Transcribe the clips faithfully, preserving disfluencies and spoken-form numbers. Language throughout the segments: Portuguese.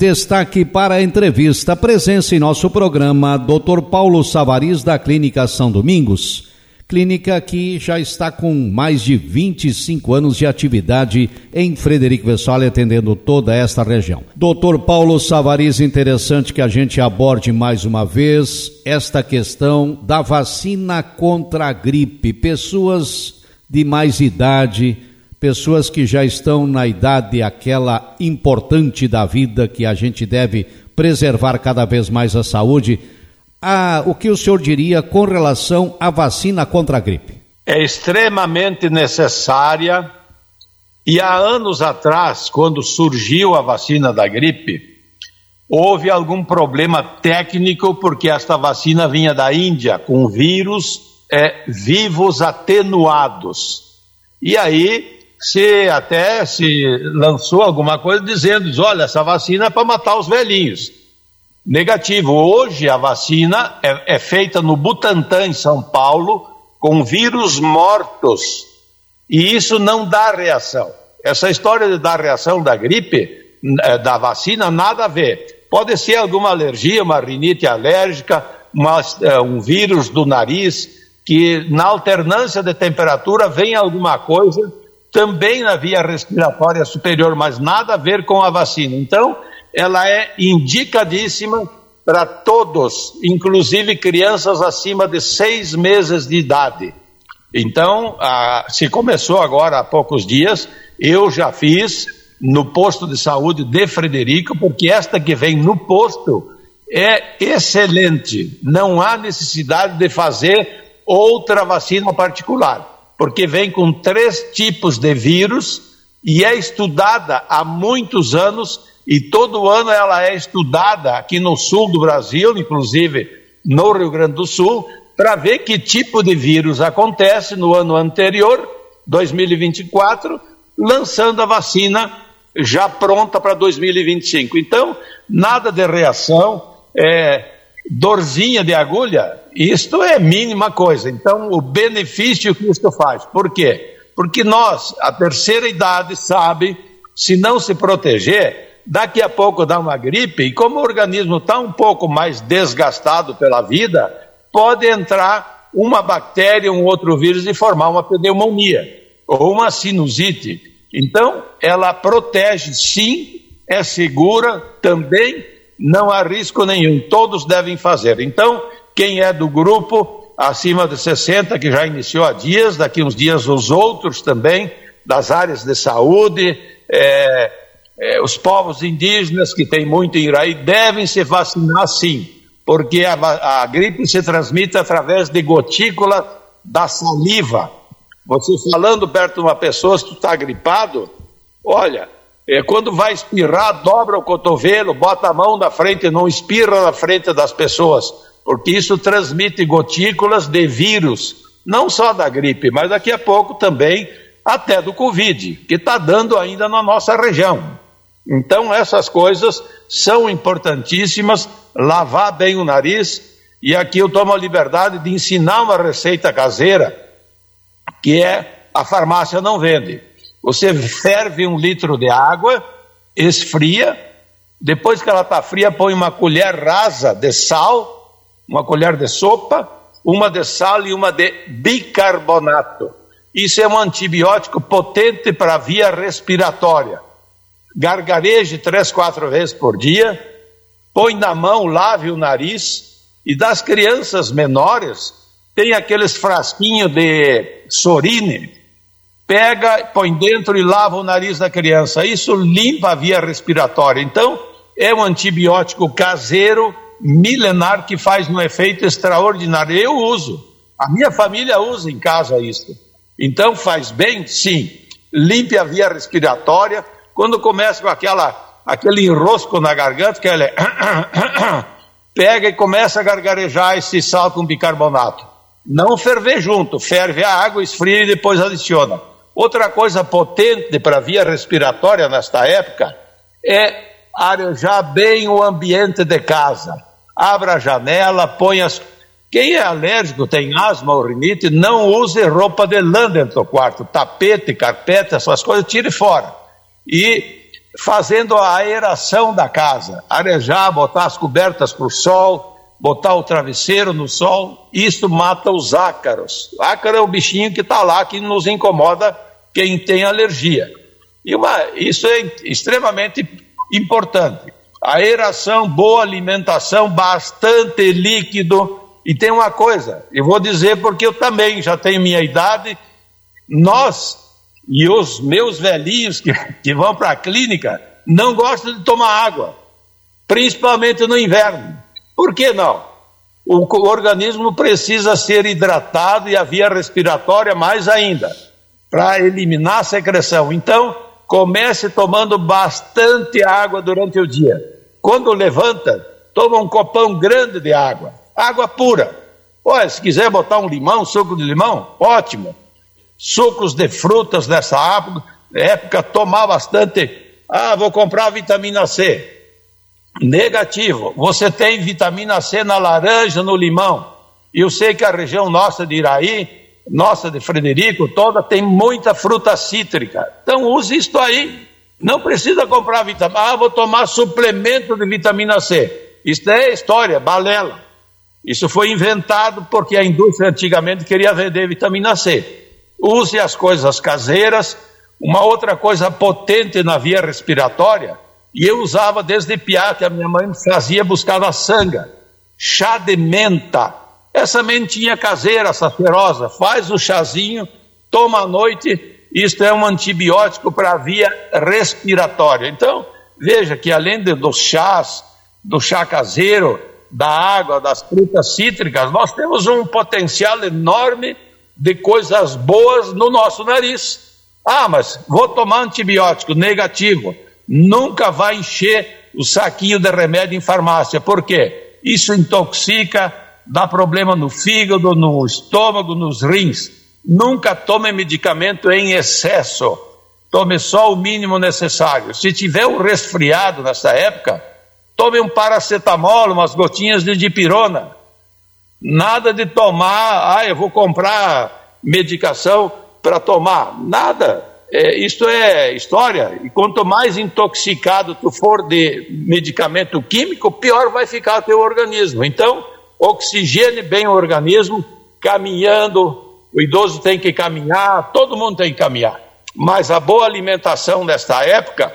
Destaque para a entrevista, presença em nosso programa, doutor Paulo Savariz, da Clínica São Domingos. Clínica que já está com mais de vinte e cinco anos de atividade em Frederico Westphalen, atendendo toda esta região. doutor Paulo Savariz, interessante que a gente aborde mais uma vez esta questão da vacina contra a gripe. Pessoas de mais idade, pessoas que já estão na idade aquela importante da vida, que a gente deve preservar cada vez mais a saúde. Ah, o que o senhor diria com relação à vacina contra a gripe? É extremamente necessária, e há anos atrás, quando surgiu a vacina da gripe, houve algum problema técnico, porque esta vacina vinha da Índia, com vírus é, vivos atenuados. E aí, se até se lançou alguma coisa dizendo, olha, essa vacina é para matar os velhinhos. Negativo. Hoje a vacina é, é feita no Butantan, em São Paulo, com vírus mortos, e isso não dá reação. Essa história de dar reação da gripe, da vacina, nada a ver. Pode ser alguma alergia, uma rinite alérgica, uma, um vírus do nariz, que na alternância de temperatura vem alguma coisa, também na via respiratória superior, mas nada a ver com a vacina. Então, ela é indicadíssima para todos, inclusive crianças acima de seis meses de idade. Então, a, se começou agora há poucos dias, eu já fiz no posto de saúde de Frederico, porque esta que vem no posto é excelente. Não há necessidade de fazer outra vacina particular, porque vem com três tipos de vírus e é estudada há muitos anos. E todo ano ela é estudada aqui no sul do Brasil, inclusive no Rio Grande do Sul, para ver que tipo de vírus acontece no ano anterior, dois mil e vinte e quatro, lançando a vacina já pronta para dois mil e vinte e cinco. Então, nada de reação, é, dorzinha de agulha, isto é mínima coisa. Então, o benefício que isto faz. Por quê? Porque nós, a terceira idade, sabe, se não se proteger, daqui a pouco dá uma gripe, e como o organismo está um pouco mais desgastado pela vida, pode entrar uma bactéria, um outro vírus e formar uma pneumonia ou uma sinusite. Então, ela protege sim, é segura também, não há risco nenhum, todos devem fazer. Então, quem é do grupo acima de sessenta, que já iniciou há dias, daqui uns dias os outros também, das áreas de saúde, é... É, os povos indígenas que tem muito em Iraí devem se vacinar sim, porque a, a gripe se transmite através de gotícula da saliva. Você falando perto de uma pessoa, se tu está gripado, olha, é, quando vai espirrar, dobra o cotovelo, bota a mão na frente, não espirra na frente das pessoas, porque isso transmite gotículas de vírus, não só da gripe, mas daqui a pouco também até do Covid, que está dando ainda na nossa região. Então essas coisas são importantíssimas, lavar bem o nariz, e aqui eu tomo a liberdade de ensinar uma receita caseira, que é, a farmácia não vende. Você ferve um litro de água, esfria, depois que ela está fria, põe uma colher rasa de sal, uma colher de sopa, uma de sal e uma de bicarbonato. Isso é um antibiótico potente para a via respiratória. Gargareje três, quatro vezes por dia, põe na mão, lave o nariz, e das crianças menores, tem aqueles frasquinhos de Sorine, pega, põe dentro e lava o nariz da criança, isso limpa a via respiratória. Então, é um antibiótico caseiro, milenar, que faz um efeito extraordinário. Eu uso, a minha família usa em casa isso. Então, faz bem? Sim. Limpe a via respiratória. Quando começa com aquela, aquele enrosco na garganta, que ela é... pega e começa a gargarejar esse sal com bicarbonato. Não ferver junto, ferve a água, esfria e depois adiciona. Outra coisa potente para a via respiratória nesta época é arejar bem o ambiente de casa. Abra a janela, põe as... Quem é alérgico, tem asma ou rinite, não use roupa de lã dentro do quarto. Tapete, carpete, essas coisas, tire fora. E fazendo a aeração da casa, arejar, botar as cobertas para o sol, botar o travesseiro no sol. Isso mata os ácaros. O ácaro é o bichinho que está lá, que nos incomoda quem tem alergia. E uma, isso é extremamente importante. Aeração, boa alimentação, bastante líquido. E tem uma coisa, eu vou dizer porque eu também já tenho minha idade, nós e os meus velhinhos que, que vão para a clínica não gostam de tomar água, principalmente no inverno. Por que não? O, o organismo precisa ser hidratado e a via respiratória mais ainda, para eliminar a secreção. Então, comece tomando bastante água durante o dia. Quando levanta, toma um copão grande de água, água pura. Olha, se quiser botar um limão, suco de limão, ótimo. Sucos de frutas nessa época, tomar bastante. Ah, vou comprar vitamina C. Negativo. Você tem vitamina C na laranja, no limão. E eu sei que a região nossa de Iraí, nossa de Frederico, toda tem muita fruta cítrica. Então use isso aí. Não precisa comprar vitamina. Ah, vou tomar suplemento de vitamina C. Isso é história, balela. Isso foi inventado porque a indústria antigamente queria vender vitamina C. Use as coisas caseiras. Uma outra coisa potente na via respiratória, e eu usava desde piá, que a minha mãe fazia, buscava sanga, chá de menta. Essa mentinha caseira, sacerosa, faz o chazinho, toma à noite. Isto é um antibiótico para a via respiratória. Então, veja que além de, dos chás, do chá caseiro, da água, das frutas cítricas, nós temos um potencial enorme de coisas boas no nosso nariz. Ah, mas vou tomar antibiótico, negativo. Nunca vai encher o saquinho de remédio em farmácia. Por quê? Isso intoxica, dá problema no fígado, no estômago, nos rins. Nunca tome medicamento em excesso. Tome só o mínimo necessário. Se tiver um resfriado nessa época, tome um paracetamol, umas gotinhas de dipirona. Nada de tomar, ah, eu vou comprar medicação para tomar. Nada. É, isto é história. E quanto mais intoxicado tu for de medicamento químico, pior vai ficar o teu organismo. Então, oxigene bem o organismo, caminhando. O idoso tem que caminhar, todo mundo tem que caminhar. Mas a boa alimentação nesta época,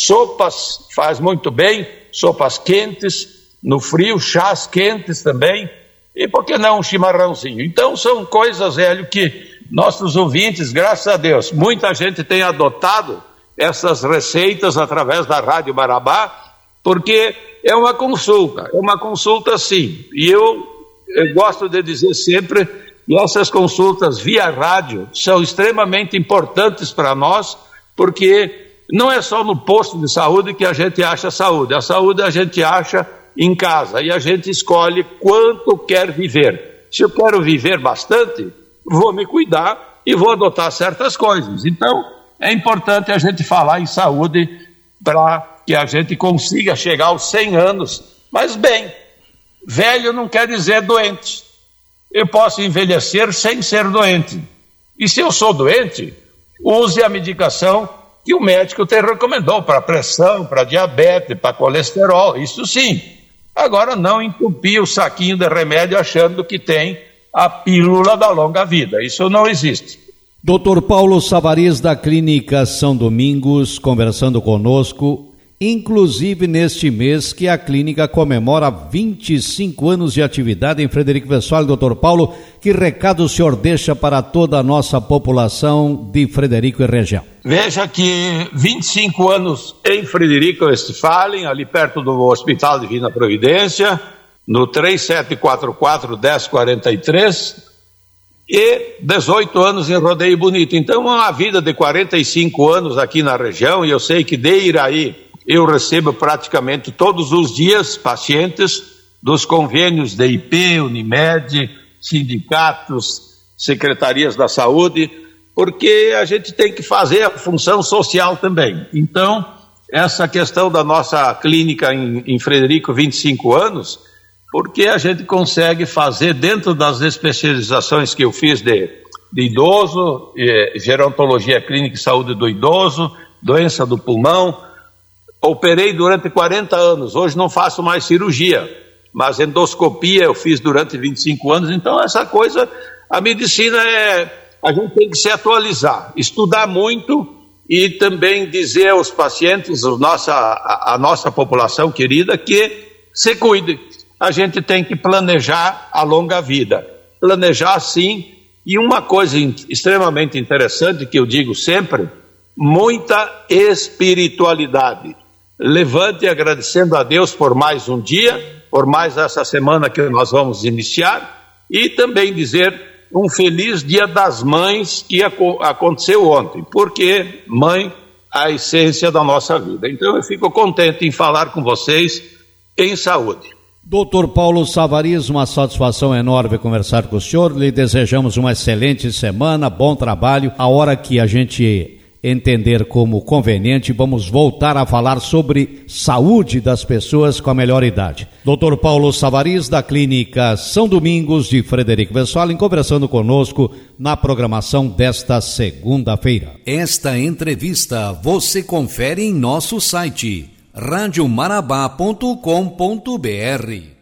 sopas faz muito bem, sopas quentes, no frio, chás quentes também. E por que não um chimarrãozinho? Então são coisas, velho, que nossos ouvintes, graças a Deus, muita gente tem adotado essas receitas através da Rádio Marabá, porque é uma consulta, é uma consulta sim. E eu, eu gosto de dizer sempre que essas consultas via rádio são extremamente importantes para nós, porque não é só no posto de saúde que a gente acha saúde. A saúde a gente acha em casa e a gente escolhe quanto quer viver. Se eu quero viver bastante, vou me cuidar e vou adotar certas coisas. Então, é importante a gente falar em saúde para que a gente consiga chegar aos cem anos. Mas bem, velho não quer dizer doente. Eu posso envelhecer sem ser doente. E se eu sou doente, use a medicação que o médico te recomendou para pressão, para diabetes, para colesterol, isso sim. Agora não entupir o saquinho de remédio achando que tem a pílula da longa vida, isso não existe. doutor Paulo Savariz da Clínica São Domingos, conversando conosco, inclusive neste mês que a clínica comemora vinte e cinco anos de atividade em Frederico Westphalen. doutor Paulo, que recado o senhor deixa para toda a nossa população de Frederico e região? Veja que vinte e cinco anos em Frederico Westphalen, ali perto do Hospital Divina Providência, no três sete quatro quatro, um zero quatro três, e dezoito anos em Rodeio Bonito. Então, uma vida de quarenta e cinco anos aqui na região, e eu sei que de Iraí eu recebo praticamente todos os dias pacientes dos convênios de I P, Unimed, sindicatos, secretarias da saúde, porque a gente tem que fazer a função social também. Então, essa questão da nossa clínica em, em Frederico, vinte e cinco anos, porque a gente consegue fazer dentro das especializações que eu fiz de, de idoso, eh, gerontologia clínica e saúde do idoso, doença do pulmão, operei durante quarenta anos, hoje não faço mais cirurgia, mas endoscopia eu fiz durante vinte e cinco anos, então essa coisa, a medicina é, a gente tem que se atualizar, estudar muito e também dizer aos pacientes, a nossa, a, a nossa população querida, que se cuide. A gente tem que planejar a longa vida, planejar sim, e uma coisa extremamente interessante que eu digo sempre, muita espiritualidade. Levante agradecendo a Deus por mais um dia, por mais essa semana que nós vamos iniciar, e também dizer um feliz Dia das Mães que aconteceu ontem, porque mãe é a essência da nossa vida. Então eu fico contente em falar com vocês em saúde. doutor Paulo Savariz, uma satisfação enorme conversar com o senhor, lhe desejamos uma excelente semana, bom trabalho. A hora que a gente entender como conveniente, vamos voltar a falar sobre saúde das pessoas com a melhor idade. doutor Paulo Savariz, da Clínica São Domingos de Frederico Westphalen, conversando conosco na programação desta segunda-feira. Esta entrevista você confere em nosso site rádio marabá ponto com ponto br.